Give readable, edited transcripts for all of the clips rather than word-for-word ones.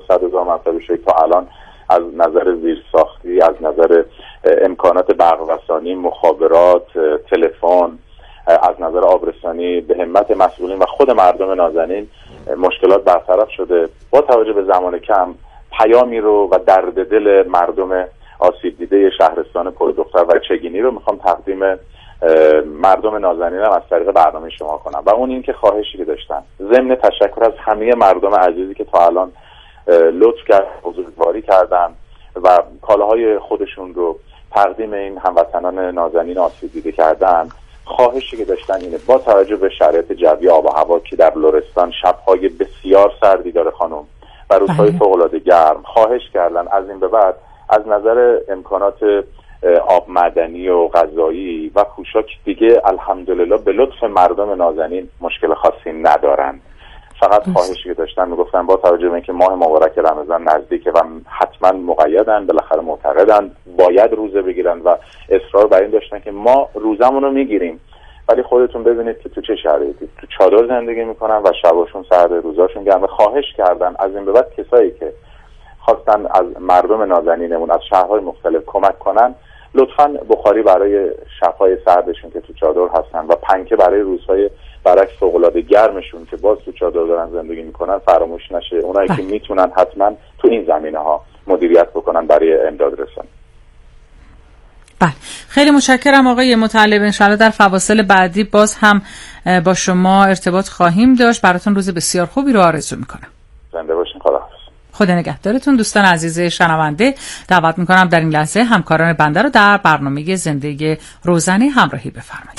100,000 مطلب شکل تا الان از نظر زیرساختی، از نظر امکانات برق‌رسانی، مخابرات، تلفن، از نظر آبرسانی به همت مسئولین و خود مردم نازنین مشکلات برطرف شده. با توجه به زمان کم پیامی رو و درد دل مردم آسیب دیده شهرستان پردختر و چگینی رو میخوام تقدیم مردم نازنینم از طریق برنامه شما کنم و اون این که خواهشی که داشتن ضمن تشکر از همه مردم عزیزی که تا الان لطف کرد، بزرگواری کردن و کالاهای خودشون رو تقدیم این هموطنان نازنین آسیب دیده کردن، خواهشی که داشتن اینه با توجه به شرایط جوی آب و هوا که در لرستان شب‌های بسیار سردی داره خانم و روزهای فوق‌العاده گرم، خواهش کردن از این به بعد از نظر امکانات آب معدنی و غذایی و پوشاک دیگه الحمدلله به لطف مردم نازنین مشکل خاصی ندارن. فقط خواهشی که داشتن میگفتن با توجه به اینکه ماه مبارک رمضان نزدیکه و حتما مقیدن، بالاخره معتقدن باید روزه بگیرن و اصرار بر این داشتن که ما روزمون رو میگیریم ولی خودتون ببینید که تو چه شرایطی، تو چادر زندگی میکنن و شباشون سرد، روزاشون گرم. خواهش کردن از این به بعد کسایی که خواستن از مردم نازنینمون از شهرهای مختلف کمک کنن لطفاً بخاری برای شب‌های سردشون که تو چادر هستن و پنکه برای روزهای برعکس فوق‌العاده گرمشون که باز تو چادر دارن زندگی میکنن فراموش نشه. اونایی که میتونن حتما تو این زمینه‌ها مدیریت بکنن برای امداد رسانی. بله، خیلی متشکرم آقای مطلب. انشاءالله در فواصل بعدی باز هم با شما ارتباط خواهیم داشت. براتون روز بسیار خوبی رو آرزو میکنم. زنده باشین. خداحافظ. خدا نگهدارتون. دوستان عزیز شنونده، دعوت میکنم در این لحظه همکاران بنده رو در برنامه زندگی روزانه همراهی بفرمایید.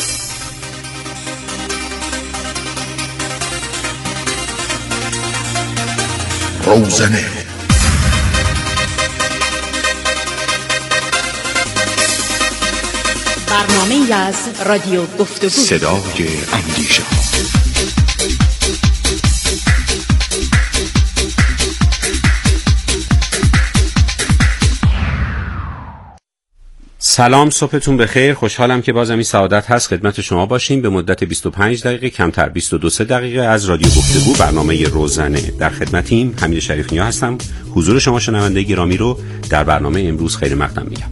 روزانه برنامه از رادیو گفتگو، صدای اندیشه. سلام، صبحتون بخیر. خوشحالم که بازم این سعادت هست خدمت شما باشیم به مدت 25 دقیقه کمتر 22 دقیقه از رادیو گفتگو، برنامه روزانه. در خدمتیم، حمید شریف نیا هستم. حضور شما شنونده گرامی رو در برنامه امروز خیلی مقدم میگم.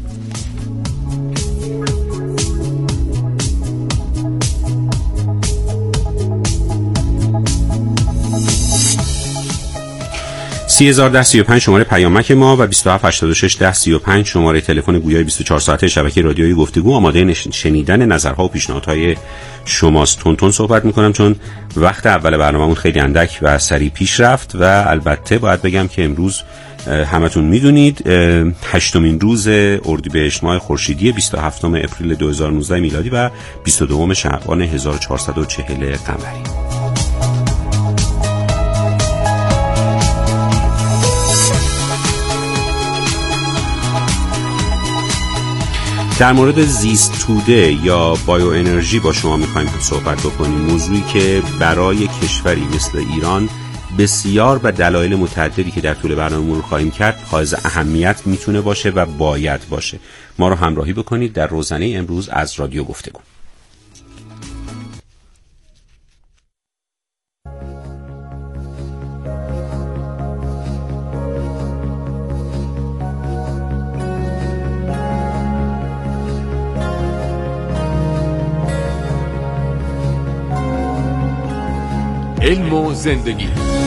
$30,01035 شماره پیامک ما و 27861035 شماره تلفن گویای 24 ساعته شبکه رادیویی گفتگو. آماده شنیدن نظرها و پیشنهادهای شماست. تون صحبت میکنم چون وقت اول برنامه‌مون خیلی اندک و سریع پیش رفت و البته باید بگم که امروز همتون میدونید 8مین روز اردیبهشت ماه خورشیدی 27 اپریل 2019 میلادی و 22 شعبان 1440 قمری. در مورد زیست توده یا بایو انرژی با شما میخوایم صحبت بکنیم، موضوعی که برای کشوری مثل ایران بسیار و دلایل متعددی که در طول برنامه مرور خواهیم کرد حائز اهمیت میتونه باشه و باید باشه. ما رو همراهی بکنید در روزانه امروز از رادیو گفتگو. علم و زندگی.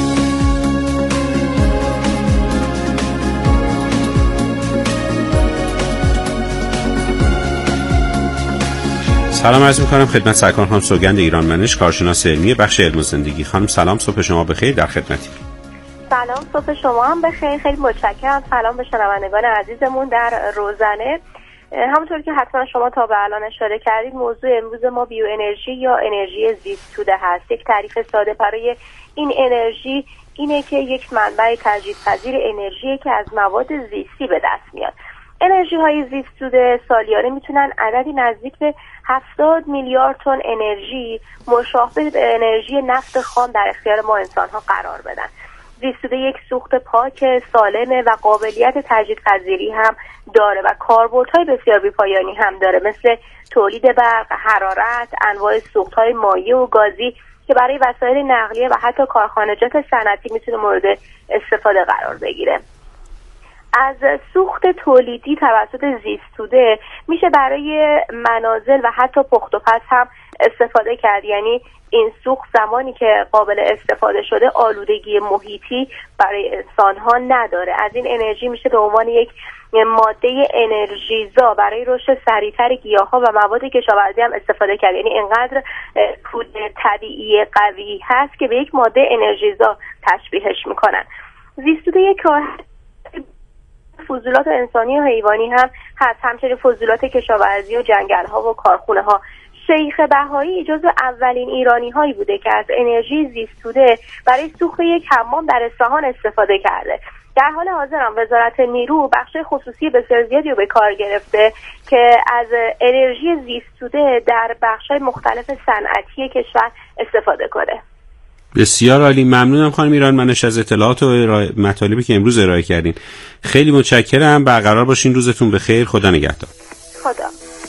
سلام عرض می‌کنم خدمت سرکار خانم سوگند ایرانمنش، کارشناس علمی بخش علم و زندگی. خانم سلام، صبح شما بخیر، در خدمتی. سلام، صبح شما هم بخیر. خیلی متشکرم. سلام به شنوندگان عزیزمون در روزانه. همونطور که حتما شما تا به الان اشاره کردید، موضوع امروز ما بیو انرژی یا انرژی زیست توده هست. یک تعریف ساده برای این انرژی اینه که یک منبع تجدیدپذیر انرژی که از مواد زیستی به دست میاد. انرژی های زیست توده سالیانه میتونن عددی نزدیک به 70 میلیارد تن انرژی مشابه به انرژی نفت خام در اختیار ما انسان ها قرار بدن. زیست توده یک سوخت پاک، سالمه و قابلیت تجدیدپذیری هم داره و کاربردهای بسیار بی‌پایانی هم داره، مثل تولید برق، حرارت، انواع سوخت‌های مایع و گازی که برای وسایل نقلیه و حتی کارخانجات صنعتی میتونه مورد استفاده قرار بگیره. از سوخت تولیدی توسط زیستوده میشه برای منازل و حتی پخت و پز هم استفاده کرد. یعنی این سوخت زمانی که قابل استفاده شده آلودگی محیطی برای انسان‌ها نداره. از این انرژی میشه به عنوان یک ماده انرژیزا برای رشد سریعتر گیاه‌ها و مواد کشاورزی هم استفاده کرد. یعنی اینقدر کود طبیعی قوی هست که به یک ماده انرژیزا تشبیهش میکنن. زیستوده یک کار فضولات انسانی و حیوانی هم هست، همچنین فضولات کشاورزی و جنگل‌ها و کارخونه‌ها. شیخ بهایی جزو اولین ایرانی هایی بوده که از انرژی زیستوده برای سوخت یک حمام در اصفهان استفاده کرده. در حال حاضر هم وزارت نیرو بخش خصوصی بسیار زیادی رو به کار گرفته که از انرژی زیستوده در بخش‌های مختلف صنعتی کشور استفاده کنه. بسیار عالی، ممنونم خانم ایران منش از اطلاعات و مطالبی که امروز ارائه کردین. خیلی متشکرم، برقرار باشین، روزتون بخیر، خدا نگهدار. خدا.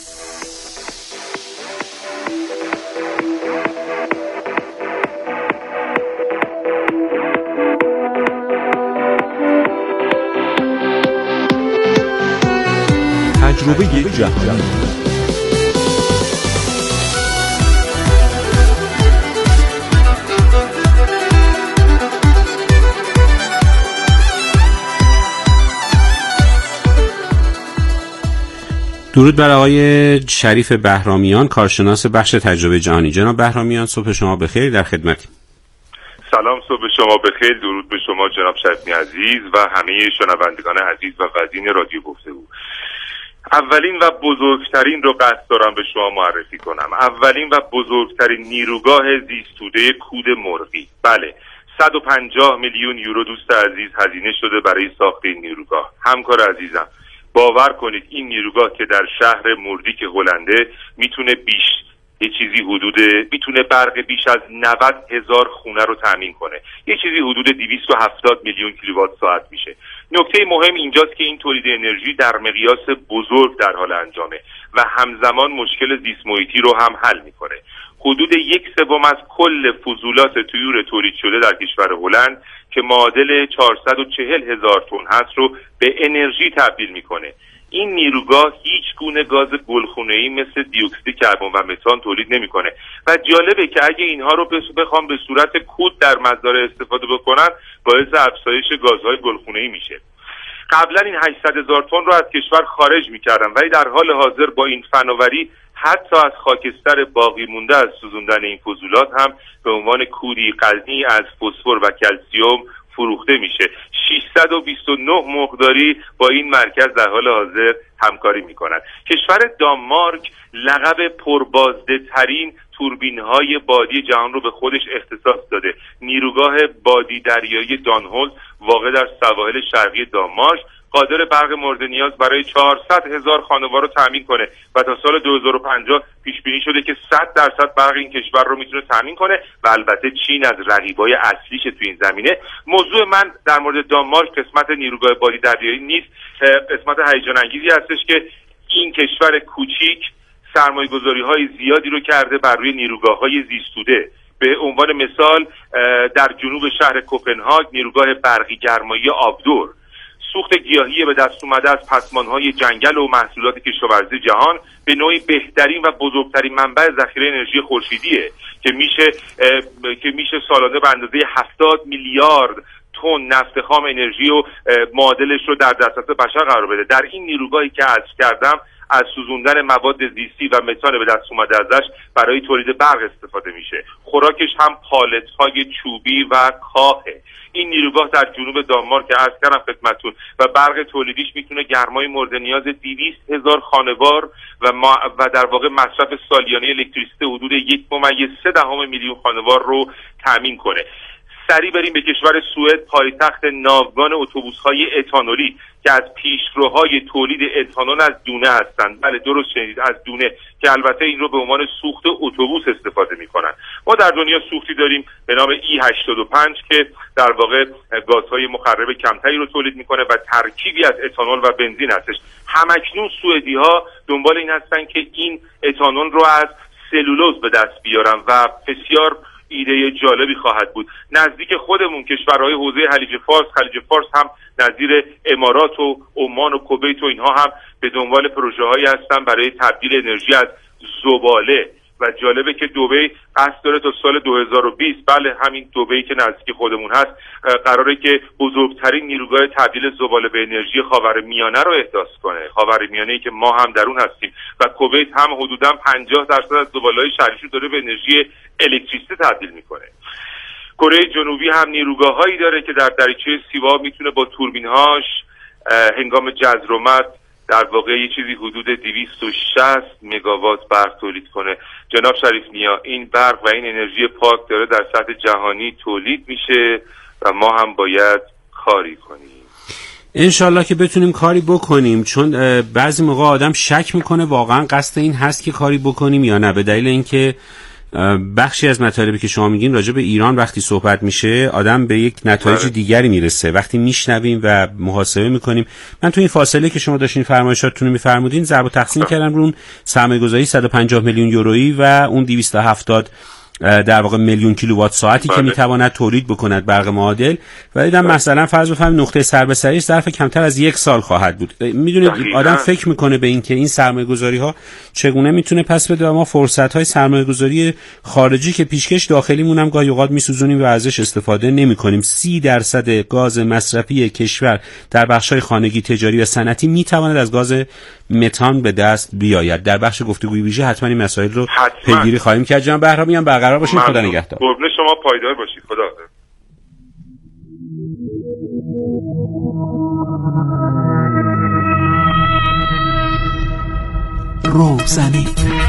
تجربه جهانی. درود بر آقای شریف بهرامیان، کارشناس بخش تجربه جهانی. جناب بهرامیان، صبح شما بخیر، در خدمتیم. سلام، صبح شما بخیر. درود به شما جناب شریفی عزیز و همه شنوندگان عزیز و وزین رادیو گفتگو. اولین و بزرگترین رو قصد دارم به شما معرفی کنم. اولین و بزرگترین نیروگاه زیستوده کود مرغی. بله، 150 میلیون یورو دوست عزیز هزینه شده برای ساخت این نیروگاه. همکار عزیزم، باور کنید این نیروگاه که در شهر موردیک هلنده میتونه میتونه برق بیش از 90,000 خونه رو تامین کنه. یه چیزی حدود 270 میلیون کیلووات ساعت میشه. نکته مهم اینجاست که این تولید انرژی در مقیاس بزرگ در حال انجامه و همزمان مشکل زیست محیطی رو هم حل میکنه. حدود 1/3 از کل فضولات طیور تولید شده در کشور هلند که معادل 440,000 تن هست رو به انرژی تبدیل میکنه. این نیروگاه هیچ گونه گاز گلخونه‌ای مثل دیوکسید کربن و متان تولید نمیکنه و جالبه که اگه اینها رو بخوام به صورت کود در مزارع استفاده بکنن باعث افزایش گازهای گلخونه‌ای میشه. قبلا این 800,000 تن رو از کشور خارج میکردن ولی در حال حاضر با این فناوری حتی از خاکستر باقی مونده از سوزوندن این فضولات هم به عنوان کودی غنی از فسفر و کلسیم فروخته میشه. 629 مرغداری با این مرکز در حال حاضر همکاری میکنند. کشور دانمارک لقب پربازده ترین توربین های بادی جهان رو به خودش اختصاص داده. نیروگاه بادی دریایی دانهولز واقع در سواحل شرقی دانمارک قادر برق مورد نیاز برای 400,000 خانوار رو تامین کنه و تا سال 2050 پیش بینی شده که 100% برق این کشور رو میتونه تامین کنه و البته چین از رقیبای اصلیش تو این زمینه. موضوع من در مورد دانمارک قسمت نیروگاه بادی دریایی نیست، قسمت هیجان انگیزی هستش که این کشور کوچیک سرمایه‌گذاری‌های زیادی رو کرده بر روی نیروگاه‌های زیستوده. به عنوان مثال در جنوب شهر کوپنهاگ نیروگاه برقی گرمایی آبدور. سوخت گیاهی به دست اومده از پسمان‌های جنگل و محصولات کشاورزی جهان به نوعی بهترین و بزرگترین منبع ذخیره انرژی خورشیدیه که میشه سالانه به اندازه 70 میلیارد تن نفت خام انرژی و معادلش رو در دسترس بشر قرار بده. در این نیروگاهی که عرض کردم از سوزوندن مواد زیستی و متان به دست اومده ازش برای تولید برق استفاده میشه. خوراکش هم پالت‌های چوبی و کاهه. این نیروگاه در جنوب دانمارک که عرض کردم خدمتتون و برق تولیدیش میتونه گرمای مورد نیاز 200,000 خانوار و در واقع مصرف سالیانه الکتریسیته حدود 1.3 میلیون خانوار رو تامین کنه. سریع بریم به کشور سوئد، پایتخت ناوگان اتوبوس‌های اتانولی که از پیشروهای تولید اتانول از دونه هستند. بله درست شنیدید، از دونه، که البته این رو به عنوان سوخت اتوبوس استفاده می‌کنن. ما در دنیا سوختی داریم به نام E85 که در واقع گازهای مخرب کمتری رو تولید می‌کنه و ترکیبی از اتانول و بنزین هستش. همکنون سوئدی‌ها دنبال این هستن که این اتانول رو از سلولوز به دست بیارن و بسیار ایده جالبی خواهد بود. نزدیک خودمون کشورهای حوزه خلیج فارس هم نظیر امارات و عمان و کویت و اینها هم به دنبال پروژه‌هایی هستن برای تبدیل انرژی از زباله. و جالبه که دبی قصد داره تا سال 2020 بله همین دبی که نزدیک خودمون هست قراره که بزرگترین نیروگاه تبدیل زباله به انرژی خاورمیانه رو احداث کنه. خاورمیانه‌ای که ما هم در اون هستیم و کویت هم حدوداً 50% از زباله‌های شهریش داره به انرژی الکتریسیته تبدیل میکنه. کره جنوبی هم نیروگاه‌هایی داره که در دریچه سیواب میتونه با توربین‌هاش هنگام جذر و مد در واقع یه چیزی حدود 260 مگاوات برق تولید کنه. جناب شریف نیا، این برق و این انرژی پاک داره در سطح جهانی تولید میشه و ما هم باید کاری کنیم. انشالله که بتونیم کاری بکنیم، چون بعضی موقع آدم شک میکنه واقعا قصد این هست که کاری بکنیم یا نه، به دلیل اینکه بخشی از مطالبی که شما میگین راجع به ایران وقتی صحبت میشه آدم به یک نتایج دیگری میرسه وقتی میشنویم و محاسبه میکنیم. من تو این فاصله که شما داشتین فرمایشاتتون رو میفرمودین ضرب و تقسیم کردم رو اون سرمایه‌گذاری 150 میلیون یورویی و اون 270 در واقع میلیون کیلووات ساعتی که میتواند تولید بکند برق معادل و دیدم مثلا فرض بفرمایید نقطه سر به سریش ظرف کمتر از 1 سال خواهد بود. میدونید آدم فکر میکنه به این که این سرمایه‌گذاری ها چگونه میتونه پس بده و ما فرصت های سرمایه‌گذاری خارجی که پیشکش داخلیمون هم گاهی اوقات میسوزونیم و ازش استفاده نمیکنیم. 30% گاز مصرفی کشور در بخش‌های خانگی، تجاری و صنعتی میتواند از گاز متان به دست بیاید. در بخش گفتگوی ویژه حتما این مسائل رو پیگیری خواهیم کرد. جناب بهرامی هم برقرار باشین. خدا نگهدار. قربون شما، پایدار باشید. خدا حافظ. روزنه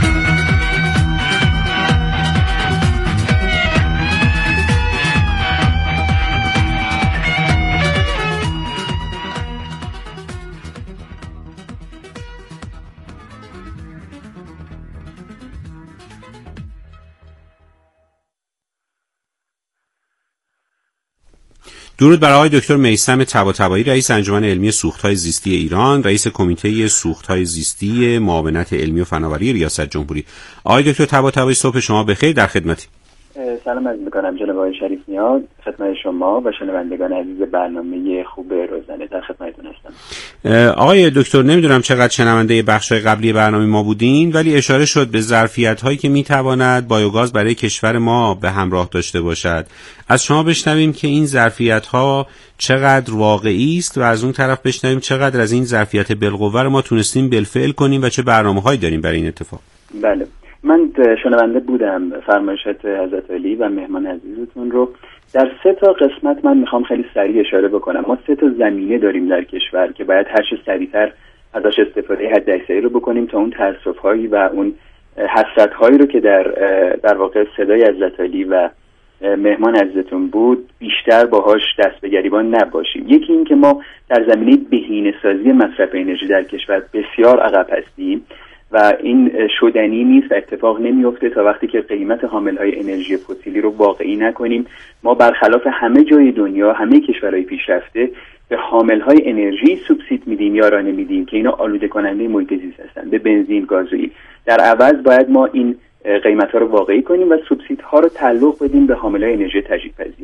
درود بر آقای دکتر میثم طباطبایی، رئیس انجمن علمی سوخت‌های زیستی ایران، رئیس کمیته سوخت‌های زیستی معاونت علمی و فناوری ریاست جمهوری. آقای دکتر طباطبایی صبح شما بخیر، در خدمتی. سلام عرض می‌کنم جناب آقای شریف نیا، خدمت شما و شنوندگان عزیز برنامه خوب روزنه در خدمتتون هستم. آقای دکتر نمیدونم چقدر شنونده بخش‌های قبلی برنامه ما بودین، ولی اشاره شد به ظرفیت‌هایی که می‌تواند بایوگاز برای کشور ما به همراه داشته باشد. از شما بشنویم که این ظرفیت‌ها چقدر واقعی است و از اون طرف بشنویم چقدر از این ظرفیت بالقوه ما تونستیم بالفعل کنیم و چه برنامه‌هایی داریم برای این اتفاق. بله، من شنونده بودم فرمایشات حضرت علی و مهمان عزیزتون رو. در 3 قسمت من میخوام خیلی سریع اشاره بکنم. ما 3 زمینه داریم در کشور که باید هر چه سریعتر ازش استفاده حداکثری رو بکنیم تا اون تأسف‌هایی و اون حسرت‌هایی رو که در واقع صدای حضرت علی و مهمان عزیزتون بود بیشتر باهاش دست به گریبان نباشیم. یکی این که ما در زمینه بهینه‌سازی مصرف انرژی در کشور بسیار عقب هستیم و این شدنی نیست و اتفاق نمیفته تا وقتی که قیمت حامل‌های انرژی فسیلی رو واقعی نکنیم. ما برخلاف همه جای دنیا، همه کشورهای پیشرفته به حامل‌های انرژی سوبسید میدیم یا رانه میدیم که اینا آلوده کننده محیط زیست هستن، به بنزین، گازوئیل. در عوض باید ما این قیمت‌ها رو واقعی کنیم و سوبسیدها رو تعلق بدیم به حامل‌های انرژی تجدیدپذیر.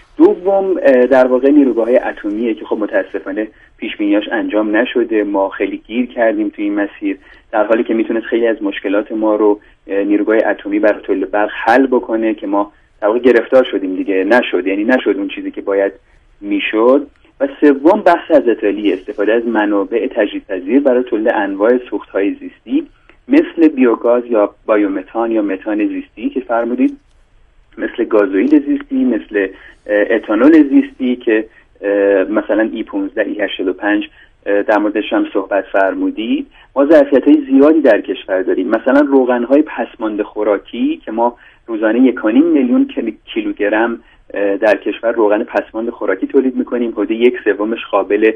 دوم در واقع نیروگاه‌های اتمیه که خب متاسفانه پیش‌بینیاش انجام نشده. ما خیلی گیر کردیم تو این مسیر، در حالی که میتونست خیلی از مشکلات ما رو نیروگاه اتمی برای تولید برق حل بکنه که ما در واقع گرفتار شدیم دیگه. نشد اون چیزی که باید میشد. و سوم بحث حضرت علی، استفاده از منابع تجدیدپذیر برای تولید انواع سوخت‌های زیستی مثل بیوگاز یا بایومتان یا متان زیستی که فرمودید، مثل گازوئیل زیستی، مثل اتانول زیستی که مثلا E15 E85 در موردش هم صحبت فرمودید. ما ظرفیت‌های زیادی در کشور داریم، مثلا روغن‌های پسمانده خوراکی که ما روزانه 1.5 میلیون کیلوگرم در کشور روغن پسمانده خوراکی تولید می‌کنیم. حدود 1/3 قابل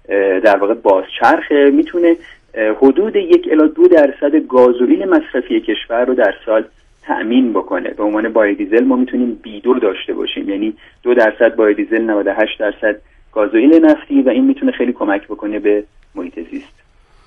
در واقع بازچرخه، میتونه حدود 1 الی 2% گازوئیل مصرفی کشور رو در سال تأمین بکنه. به عنوان بایودیزل ما میتونیم B2 داشته باشیم، یعنی 2% بایودیزل، 98% گازوئیل نفتی، و این میتونه خیلی کمک بکنه به محیط زیست.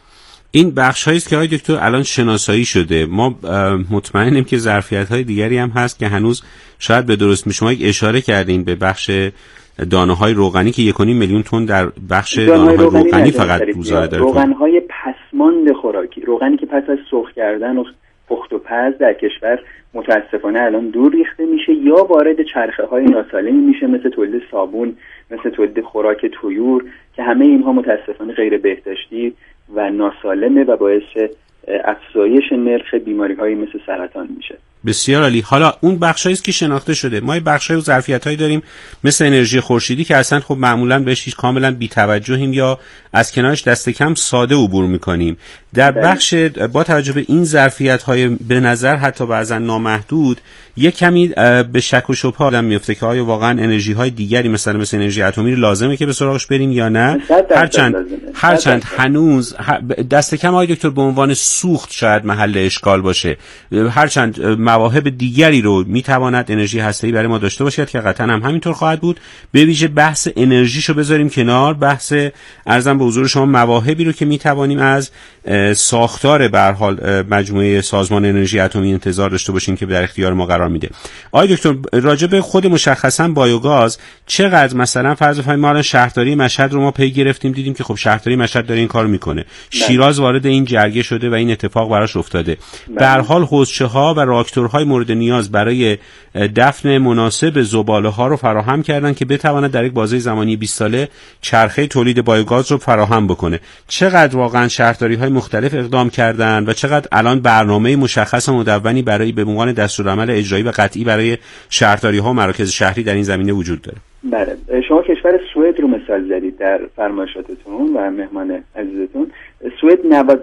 این بخش‌هایی است که آقای دکتر الان شناسایی شده. ما مطمئنیم که ظرفیت‌های دیگری هم هست که هنوز شاید به درست می شما اشاره کردین به بخش دانه‌های روغنی که 1.5 میلیون تن در بخش دانه‌های روغنی فقط روزانه داره. روغن‌های پسماند خوراکی، روغنی که پس از سرخ کردن و پخت و پز در کشور متاسفانه الان دور ریخته میشه یا وارد چرخه‌های ناسالمی میشه، مثل تولید صابون، مثل تولید خوراک طیور، که همه اینها متاسفانه غیر بهداشتی و ناسالمه و باعث افزایش نرخ بیماری‌های مثل سرطان میشه. بسیار عالی. حالا اون بخشایی است که شناخته شده، ما بخشای و ظرفیت‌هایی داریم مثل انرژی خورشیدی که اصلا خب معمولاً بهش هیچ کاملا بی‌توجهیم یا از کنارش دست کم ساده عبور می‌کنیم. در بخش با توجه به این ظرفیت‌های به نظر حتی بعضا نامحدود، یک کمی به شک و شبهه آدم میفته که آیا واقعا انرژی‌های دیگری مثل انرژی اتمی لازمه که به سراغش بریم یا نه. هرچند هنوز دست کم آقای دکتر به عنوان سوخت شاید محل اشکال باشه، هرچند مواهب دیگری رو میتواند انرژی هسته‌ای برای ما داشته باشد که قطعا هم همینطور خواهد بود. به ویژه بحث انرژیشو بذاریم کنار، بحث ارزم به حضور شما مواهبی رو که میتوانیم از ساختار به هر حال مجموعه سازمان انرژی اتمی انتظار داشته باشیم که در اختیار ما قرار میده. آقای دکتر راجع به خود مشخصا بایوگاز چقدر مثلا فرض بفرمایید ما الان شهرداری مشهد رو ما پی گرفتیم، دیدیم که خب شهرداری مشهد داره این کارو میکنه، شیراز وارد این جرگه شده و این اتفاق براش افتاده. به هر حال حوضچه‌ها و راکتورهای مورد نیاز برای دفن مناسب زباله‌ها رو فراهم کردن که بتواند در یک بازه زمانی 20 ساله چرخه تولید بایوگاز رو فراهم بکنه. چقدر واقعا شهرداری‌های مختلف اقدام کردن و چقدر الان برنامه مشخص و مدونی برای به عنوان دستورالعمل اجرایی و قطعی برای شهرداری‌ها و مراکز شهری در این زمینه وجود داره؟ بله، شما کشور سوئد رو مثال زدید در فرمایشاتتون و مهمان عزیزتون. سوئد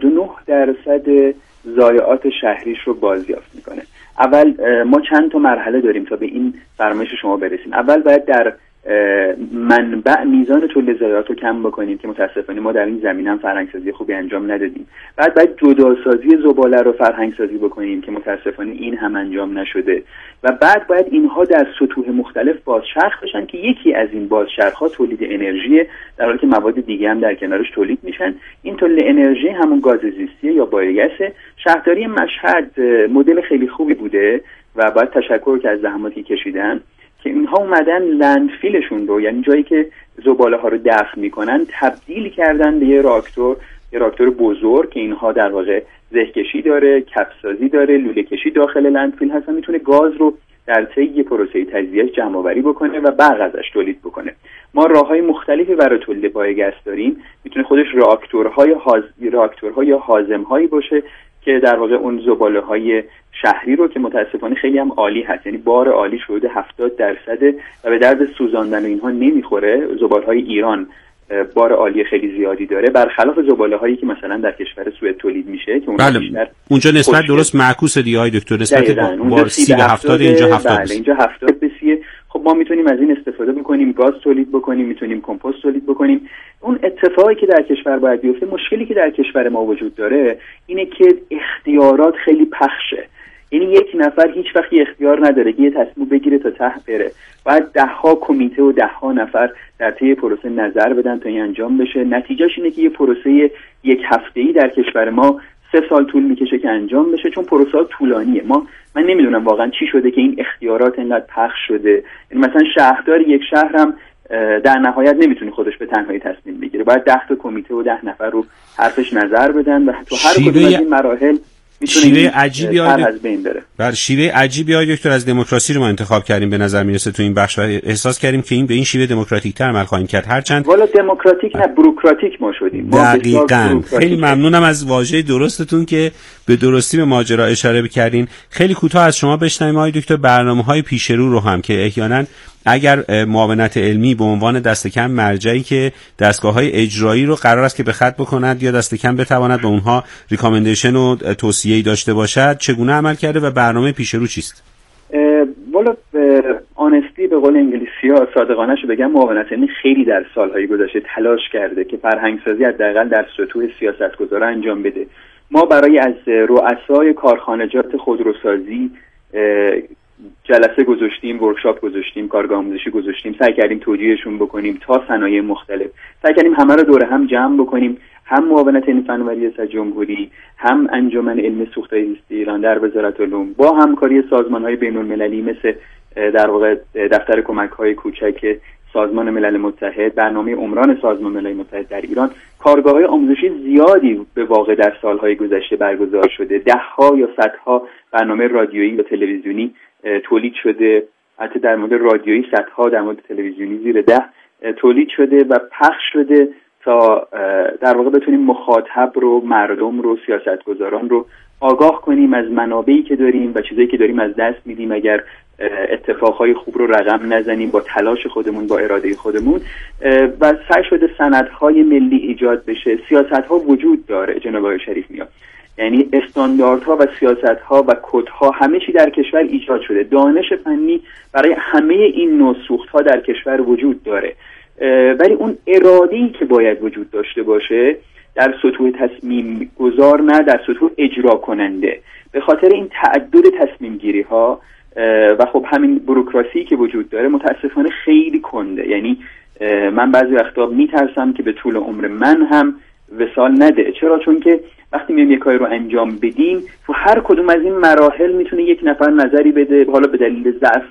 99% ضایعات شهریش رو بازیافت میکنه. اول ما چند تا مرحله داریم تا به این فرمایش شما برسیم. اول باید در منبع میزان تولید ضایعات رو کم بکنیم که متاسفانه ما در این زمینه هم فرهنگسازی خوبی انجام ندادیم. بعد باید جداسازی زباله رو فرهنگسازی بکنیم که متاسفانه این هم انجام نشده و بعد باید اینها در سطوح مختلف بازچرخ بشن که یکی از این بازچرخ‌ها تولید انرژی، در حالی که مواد دیگه هم در کنارش تولید میشن. این تولید انرژی همون گاز زیستی یا بایوگاز. شهرداری مشهد مدل خیلی خوبی بوده و باید تشکر که از زحماتی کشیدن که اینها اومدن لندفیلشون رو، یعنی جایی که زباله ها رو دفن میکنن، تبدیل کردن به یه راکتور بزرگ که اینها در واقع زهکشی داره، کفسازی داره، لوله کشی داخل لندفیل هست و میتونه گاز رو در طی یه پروسه تجزیه‌اش جمع آوری بکنه و برق ازش تولید بکنه. ما راههای مختلفی برای تولید بایوگاز داریم. میتونه خودش راکتورهای یا هاضمهایی باشه که در واقع اون زباله‌های شهری رو که متاسفانه خیلی هم عالی هست، یعنی بار عالیش حدود 70% و به درد سوزاندن و اینها نمیخوره. زباله‌های ایران بار عالی خیلی زیادی داره، برخلاف زباله‌هایی که مثلا در کشور سوئد تولید میشه که اونجا نسبت درست معکوس دیگه های دکتر، نسبت بار 30 به 70 اینجا 70. بله اینجا 70 به 30. خب ما میتونیم از این استفاده بکنیم، گاز تولید بکنیم، میتونیم کمپوست تولید بکنیم. اون اتفاقی که در کشور باید بیفته، مشکلی که در کشور ما وجود داره اینه که اختیارات خیلی پخشه. یعنی یک نفر هیچ وقت اختیار نداره که یه تصمیم بگیره تا ته بره. باید 10 کمیته و 10 نفر در طی پروسه نظر بدن تا این انجام بشه. نتیجهش اینه که یه پروسه یک هفته‌ای در کشور ما 3 سال طول میکشه که انجام بشه، چون پروسه طولانیه. من نمیدونم واقعا چی شده که این اختیارات اینقدر پخش شده. یعنی مثلا شهردار یک شهر هم در نهایت نمیتونه خودش به تنهایی تصمیم بگیره. باید 10 کمیته و 10 نفر رو حرفش نظر بدن و تو هر کدوم از این مراحل شیوه عجیبی از بین بره. بر شیوه عجیبی های دکتر از دموکراسی رو ما انتخاب کردیم به نظر میرسه تو این بخش و احساس کردیم که این به این شیوه دموکراتیک تر عمل خواهیم کرد. هرچند والا دموکراتیک نه، بوروکراتیک ما شدیم. دقیقاً. خیلی ممنونم از واژه درستتون که به درستی به ماجرا اشاره بکردین. خیلی کوتاه از شما بشنویم آقای دکتر برنامه‌های پیش رو رو هم که احیانا اگر معاونت علمی به عنوان دست کم مرجعی که دستگاه‌های اجرایی رو قرار است که به خط بکند یا دست کم بتواند به اونها ریکامندیشن و توصیه‌ای داشته باشد، چگونه عمل کرده و برنامه پیش رو چیست؟ والا آنستی به قول انگلیسی‌ها صادقانه شو بگم، معاونت علمی خیلی در سال‌های گذشته تلاش کرده که فرهنگسازی حداقل در سطوح سیاستگزارا انجام بده. ما برای از رؤسای کارخانجات خودروسازی جلسه گذاشتیم، ورکشاپ گذاشتیم، کارگاه آموزشی گذاشتیم، سعی کردیم توجیهشون بکنیم تا صنایع مختلف، سعی کردیم همه رو دور هم جمع بکنیم. هم معاونت علمی فناوری ریاست جمهوری، هم انجمن علمی سوخت‌های زیستی ایران در وزارت علوم با همکاری سازمان‌های بین‌المللی مثل در واقع دفتر کمک‌های کوچک سازمان ملل متحد، برنامه عمران سازمان ملل متحد در ایران، کارگاه‌های آموزشی زیادی به واقع در سال‌های گذشته برگزار شده. ده‌ها یا صدها برنامه رادیویی و تلویزیونی تولید شده، حتی در مورد رادیویی صدها، در مورد تلویزیونی زیر 10 تولید شده و پخش شده تا در واقع بتونیم مخاطب رو، مردم رو، سیاستگزاران رو آگاه کنیم از منابعی که داریم و چیزایی که داریم از دست میدیم اگر اتفاقهای خوب رو رقم نزنیم با تلاش خودمون، با اراده خودمون. و سعی شده سندهای ملی ایجاد بشه. سیاست‌ها وجود داره جناب آقای شریف میاد، یعنی استانداردها و سیاست‌ها و کدها همه چی در کشور ایجاد شده. دانش فنی برای همه این نوع سوخت‌ها در کشور وجود داره، ولی اون اراده‌ای که باید وجود داشته باشه در سطوح تصمیم گذار، نه در سطوح اجرا کننده. به خاطر این تعدد تصمیم گیری ها و خب همین بوروکراسی که وجود داره متاسفانه خیلی کنده. یعنی من بعضی وقتا میترسم که به طول عمر من هم وصال نده. چرا؟ چون که وقتی میایم یک کاری رو انجام بدیم تو هر کدوم از این مراحل میتونه یک نفر نظری بده، حالا به دلیل ضعف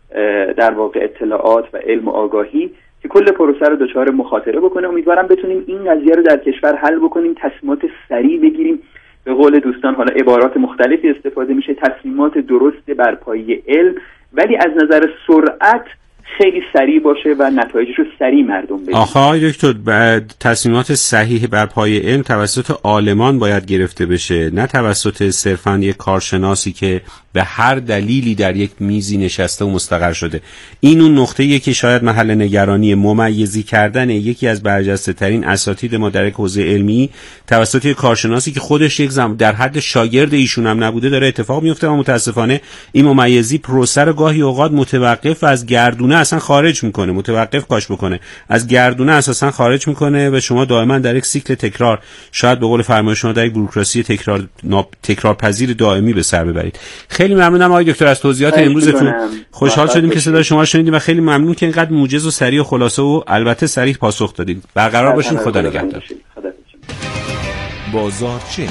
در واقع اطلاعات و علم و آگاهی، که کل پروسه رو دچار مخاطره بکنه. امیدوارم بتونیم این قضیه رو در کشور حل بکنیم، تصمیمات سریع بگیریم. به قول دوستان حالا عبارات مختلفی استفاده میشه، تصمیمات درست بر پایه علم، ولی از نظر سرعت خیلی سریع باشه و نتایجش رو سریع مردم ببینن. آخه دکتر، تصمیمات صحیح بر پایه علم توسط عالمان باید گرفته بشه، نه توسط صرفاً یک کارشناسی که به هر دلیلی در یک میزی نشسته و مستقر شده. این اون نقطه‌ایه که شاید محل نگرانی ممیزی کردن یکی از برجسته ترین اساتید ما در یک حوزه علمی توسط یک کارشناسی که خودش یک در حد شاگرد ایشون هم نبوده داره اتفاق میفته و متاسفانه این ممیزی پروسه رو گاهی اوقات متوقف و از گردونه اصلا خارج میکنه. متوقف کاش بکنه، از گردونه اساسا خارج میکنه و شما دائما در یک سیکل تکرار، شاید به قول فرمایش شما در یک بوروکراسی تکرار پذیر دائمی به سر ببرید. خیلی ممنونم آقای دکتر از توضیحات امروزتون. خوشحال شدیم که صدای شما رو شنیدیم و خیلی ممنون که اینقدر موجز و سریع و خلاصه و البته صریح پاسخ دادید. برقرار باشین. خدا نگهدار. بازارچه.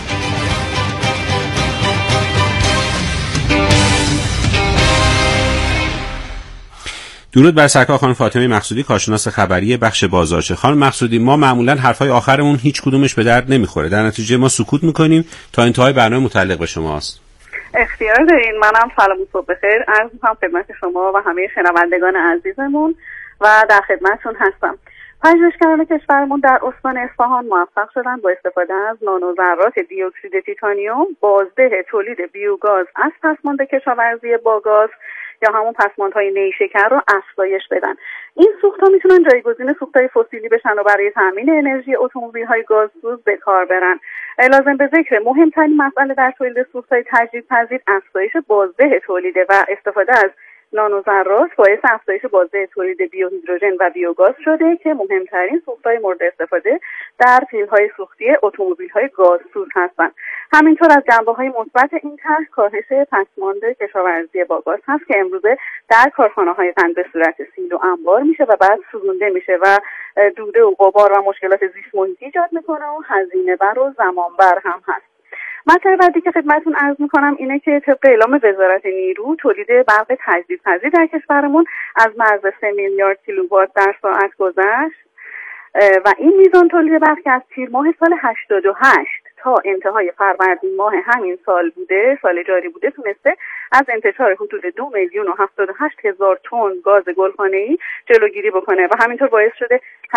درود بر سرکار خانم فاطمه مقصودی، کارشناس خبری بخش بازارچه. خانم مقصودی، ما معمولا حرفای آخرمون هیچ کدومش به درد نمیخوره، در نتیجه ما سکوت میکنیم تا انتهای برنامه متعلق به شماست. اختیار دارین. منم سلام و صبح بخیر عرض می‌کنم خدمت شما و همه شنوندگان عزیزمون و در خدمتتون هستم. پژوهشگران کشورمون در استان اصفهان موفق شدن با استفاده از نانوذرات دی اکسید تیتانیوم بازده تولید بیوگاز از پسماند کشاورزی با گاز یا همون پسماندهای نیشکر رو افزایش بدن. این سوخت‌ها میتونن جایگزین سوخت‌های فسیلی بشن و برای تامین انرژی اتومبیل‌های گازسوز به کار برن. لازم به ذکر مهمترین مسئله در تولید سوخت‌های تجدیدپذیر افزایش بازده تولیده و استفاده از نانوذرات باعث افزایش بازده تولید بیوهیدروژن و بیوگاز شده که مهمترین سوخت‌های مورد استفاده در پیل‌های سوختی اتومبیل‌های گازسوز هستند. همینطور از جنبه‌های مثبت این طرح کاهش پسماند کشاورزی با گاز هست که امروزه در کارخانه‌های قند به صورت سیل و انبار میشه و بعد سوزونده میشه و دوده و غبار و مشکلات زیست محیطی ایجاد میکنه و هزینه‌بر و زمانبر هم هست. مطلب بعدی که خدمتتون عرض میکنم اینه که طبق اعلام وزارت نیرو تولید برق تجدیدپذیر در کشورمون از مرز 3 میلیارد کیلووات در ساعت گذشت و این میزان تولید برق که از تیر ماه سال 88 تا انتهای فروردین ماه همین سال جاری بوده تونسته از انتشار حدود 2,078,000 تن گاز گلخانه‌ای جلوگیری بکنه و همینطور باعث شده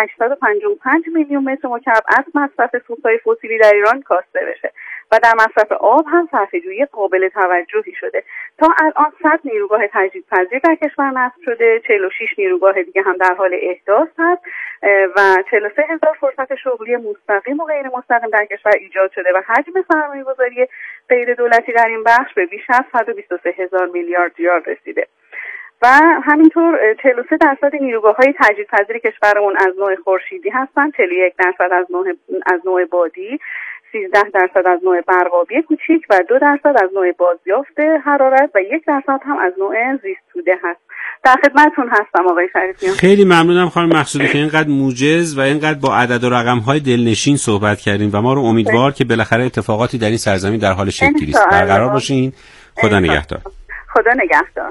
855 میلیون متر مکعب از مصرف سوخت‌های فسیلی در ایران کاسته بشه و در مصرف آب هم صرفه‌جویی قابل توجهی شده. تا الان 100 نیروگاه تجدیدپذیر در کشور نصب شده، 46 نیروگاه دیگه هم در حال احداث هست و 43,000 فرصت شغلی مستقیم و غیر مستقیم در کشور ایجاد شده و حجم سرمایه‌گذاری غیر دولتی در این بخش به بیش از 123,000 میلیارد ریال رسیده. و همینطور 43% نیروگاه‌های تجدیدپذیر کشورمون از نوع خورشیدی هستند، 41% از نوع بادی، 13% از نوع برقابی کوچیک و 2% از نوع بازیافت حرارت و 1% هم از نوع زیستوده هست. در خدمتتون هستم آقای شریفیان. خیلی ممنونم خانم مقصودی که اینقدر موجز و اینقدر با عدد و رقم‌های دلنشین صحبت کردین و ما رو امیدوار که بالاخره اتفاقاتی در این سرزمین در حال شکل‌گیری است. برقرار باشین. خدا نگهدار. خدا نگهدار.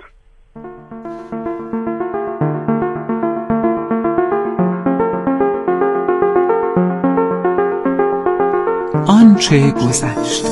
آنچه گذشت.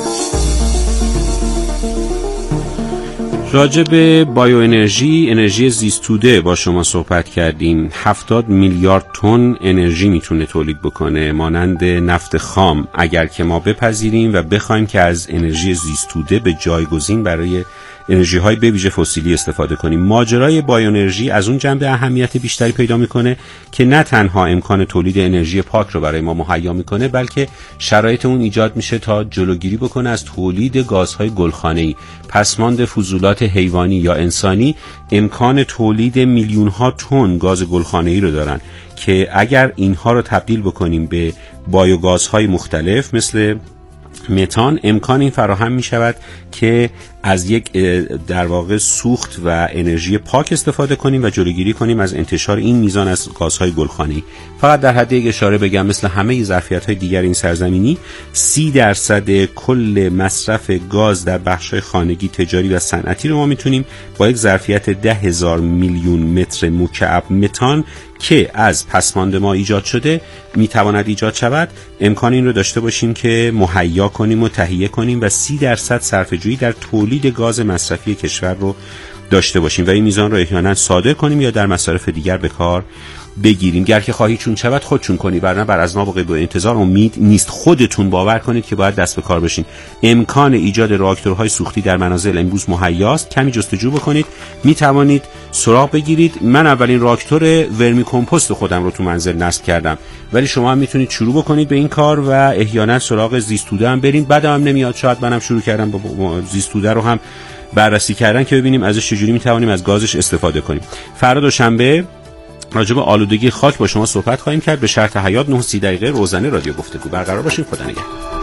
راجع به بایو انرژی زیستوده با شما صحبت کردیم. 70 میلیارد تن انرژی میتونه تولید بکنه، مانند نفت خام، اگر که ما بپذیریم و بخوایم که از انرژی زیستوده به جایگزین برای انرژی های به ویژه فسیلی استفاده کنیم. ماجرای بایو انرژی از اون جنبه اهمیت بیشتری پیدا میکنه که نه تنها امکان تولید انرژی پاک رو برای ما مهیا میکنه، بلکه شرایط اون ایجاد میشه تا جلوگیری بکنه از تولید گازهای گلخانه‌ای. پسماند فضولات حیوانی یا انسانی امکان تولید میلیون ها تن گاز گلخانه‌ای رو دارن که اگر اینها رو تبدیل بکنیم به بایوگازهای مختلف مثل متان، امکان این فراهم می شود که از یک در واقع سوخت و انرژی پاک استفاده کنیم و جلوگیری کنیم از انتشار این میزان از گازهای گلخانه‌ای. فقط در حد یک اشاره بگم، مثل همه ظرفیت‌های دیگر این سرزمینی 30% کل مصرف گاز در بخش‌های خانگی، تجاری و صنعتی رو ما میتونیم با یک ظرفیت 10,000 میلیون متر مکعب متان که از پسماند ما ایجاد شده میتواند ایجاد شود، امکان این رو داشته باشیم که مهیا کنیم و تهیه کنیم و 30% صرفه‌جویی در تولید گاز مصرفی کشور رو داشته باشیم و این میزان رو احیانا صادر کنیم یا در مصارف دیگر به کار بگیریم. گر که خواهی چون شود خود چون کنی، ورنه بر از نابغه به انتظار امید نیست. خودتون باور کنید که باید دست به کار بشین. امکان ایجاد راکتورهای سوختی در منازل امروز مهیاست. کمی جستجو بکنید، می توانید سراغ بگیرید. من اولین راکتور ورمی کمپوست خودم رو تو منزل نصب کردم، ولی شما هم میتونید شروع بکنید به این کار و احیانا سراغ زیستوده هم برید. بعدم هم نمیاد، شاید منم شروع کردم با زیستوده رو هم بررسی کردن که ببینیم ازش چجوری میتوانیم از گازش استفاده کنیم. فردا دوشنبه راجع به آلودگی خاک با شما صحبت خواهیم کرد. به شرط حیات 9:30 روزانه رادیو گفتگو. برقرار باشین. خدا نگهدار.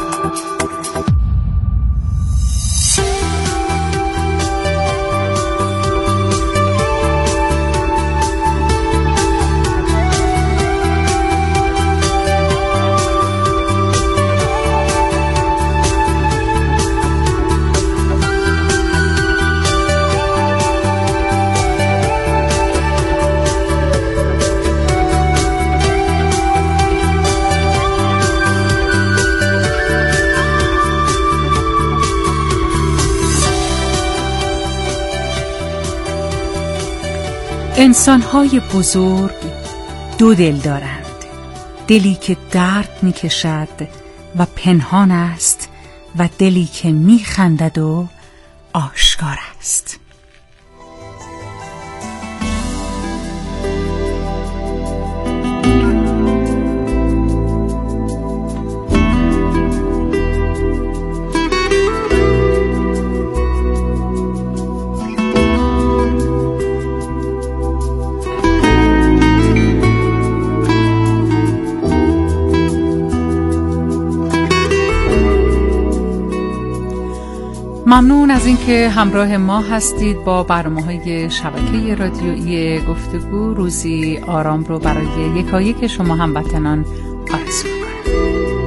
انسان‌های بزرگ دو دل دارند، دلی که درد می‌کشد و پنهان است و دلی که می‌خندد و آشکار است. ممنون از اینکه همراه ما هستید با برنامه‌های شبکه رادیویی گفتگو. روزی آرام رو برای یکایک شما هموطنان آرزو می‌کنم.